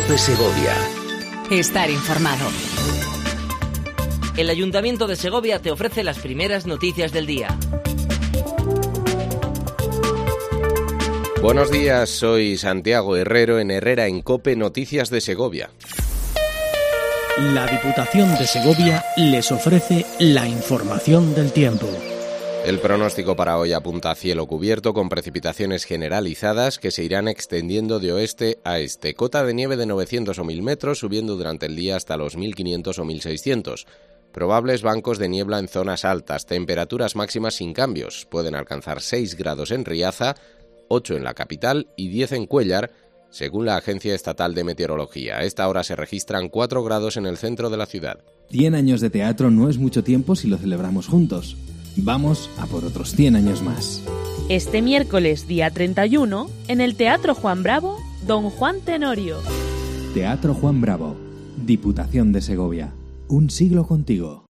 COPE Segovia. Estar informado. El Ayuntamiento de Segovia te ofrece las primeras noticias del día. Buenos días, soy Santiago Herrero en Herrera en COPE Noticias de Segovia. La Diputación de Segovia les ofrece la información del tiempo. El pronóstico para hoy apunta a cielo cubierto con precipitaciones generalizadas que se irán extendiendo de oeste a este. Cota de nieve de 900 o 1000 metros, subiendo durante el día hasta los 1500 o 1600. Probables bancos de niebla en zonas altas. Temperaturas máximas sin cambios. Pueden alcanzar 6 grados en Riaza, 8 en la capital y 10 en Cuéllar, según la Agencia Estatal de Meteorología. A esta hora se registran 4 grados en el centro de la ciudad. 100 años de teatro no es mucho tiempo si lo celebramos juntos. Vamos a por otros 100 años más. Este miércoles, día 31, en el Teatro Juan Bravo, Don Juan Tenorio. Teatro Juan Bravo, Diputación de Segovia. Un siglo contigo.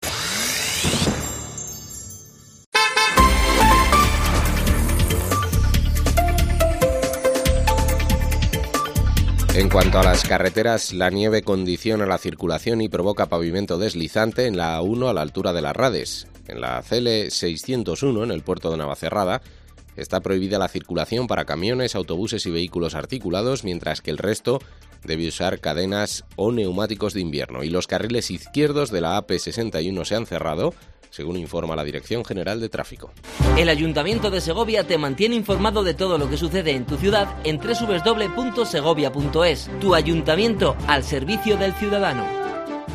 En cuanto a las carreteras, la nieve condiciona la circulación y provoca pavimento deslizante en la A1 a la altura de las Rades. En la CL 601, en el puerto de Navacerrada, está prohibida la circulación para camiones, autobuses y vehículos articulados, mientras que el resto debe usar cadenas o neumáticos de invierno. Y los carriles izquierdos de la AP61 se han cerrado, según informa la Dirección General de Tráfico. El Ayuntamiento de Segovia te mantiene informado de todo lo que sucede en tu ciudad en www.segovia.es. Tu ayuntamiento al servicio del ciudadano.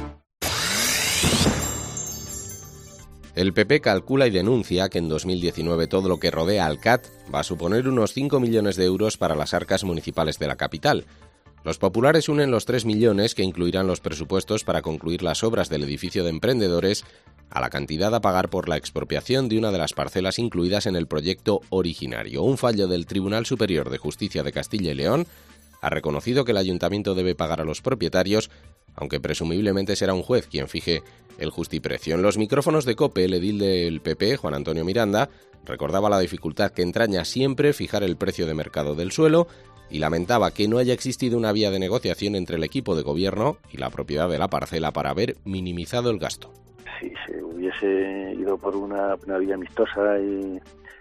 El PP calcula y denuncia que en 2019 todo lo que rodea al CAT va a suponer unos 5 millones de euros para las arcas municipales de la capital. Los populares unen los 3 millones que incluirán los presupuestos para concluir las obras del edificio de emprendedores a la cantidad a pagar por la expropiación de una de las parcelas incluidas en el proyecto originario. Un fallo del Tribunal Superior de Justicia de Castilla y León ha reconocido que el ayuntamiento debe pagar a los propietarios, aunque presumiblemente será un juez quien fije el justiprecio. En los micrófonos de COPE, el edil del PP, Juan Antonio Miranda, recordaba la dificultad que entraña siempre fijar el precio de mercado del suelo y lamentaba que no haya existido una vía de negociación entre el equipo de gobierno y la propiedad de la parcela para haber minimizado el gasto. Si se hubiese ido por una vía amistosa y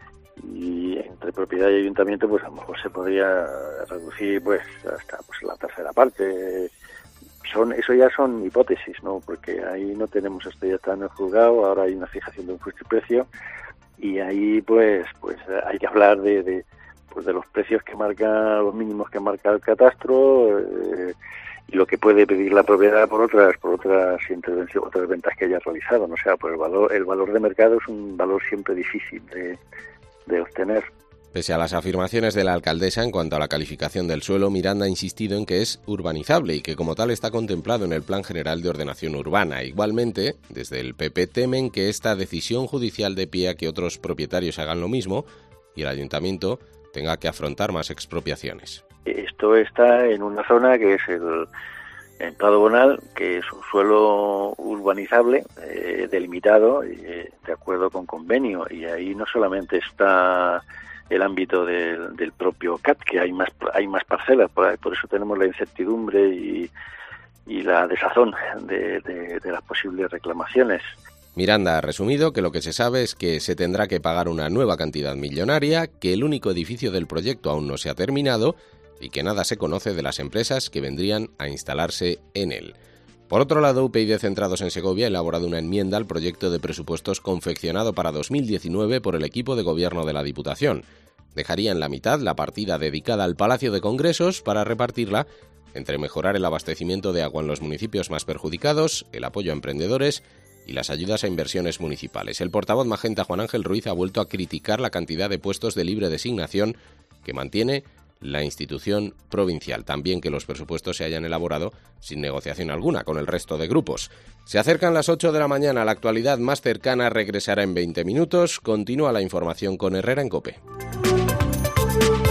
entre propiedad y ayuntamiento, pues a lo mejor se podría reducir pues hasta pues la tercera parte. Eso ya son hipótesis, ¿no? Porque ahí no tenemos esto, ya está en el juzgado, ahora hay una fijación de un justiprecio y ahí pues hay que hablar de los precios que marca, los mínimos que marca el catastro y lo que puede pedir la propiedad por otras intervenciones, otras ventas que haya realizado, ¿no? O sea, pues el valor de mercado es un valor siempre difícil de obtener. Pese a las afirmaciones de la alcaldesa en cuanto a la calificación del suelo, Miranda ha insistido en que es urbanizable y que como tal está contemplado en el Plan General de Ordenación Urbana. Igualmente, desde el PP temen que esta decisión judicial dé pie a que otros propietarios hagan lo mismo y el ayuntamiento tenga que afrontar más expropiaciones. Esto está en una zona que es el Prado Bonal, que es un suelo urbanizable, delimitado, de acuerdo con convenio, y ahí no solamente está el ámbito del propio CAT, que hay más parcelas, por eso tenemos la incertidumbre y la desazón de las posibles reclamaciones. Miranda ha resumido que lo que se sabe es que se tendrá que pagar una nueva cantidad millonaria, que el único edificio del proyecto aún no se ha terminado y que nada se conoce de las empresas que vendrían a instalarse en él. Por otro lado, UPyD Centrados en Segovia ha elaborado una enmienda al proyecto de presupuestos confeccionado para 2019 por el equipo de gobierno de la Diputación. Dejaría en la mitad la partida dedicada al Palacio de Congresos para repartirla entre mejorar el abastecimiento de agua en los municipios más perjudicados, el apoyo a emprendedores y las ayudas a inversiones municipales. El portavoz magenta Juan Ángel Ruiz ha vuelto a criticar la cantidad de puestos de libre designación que mantiene la institución provincial. También que los presupuestos se hayan elaborado sin negociación alguna con el resto de grupos. Se acercan las 8 de la mañana. La actualidad más cercana regresará en 20 minutos. Continúa la información con Herrera en COPE.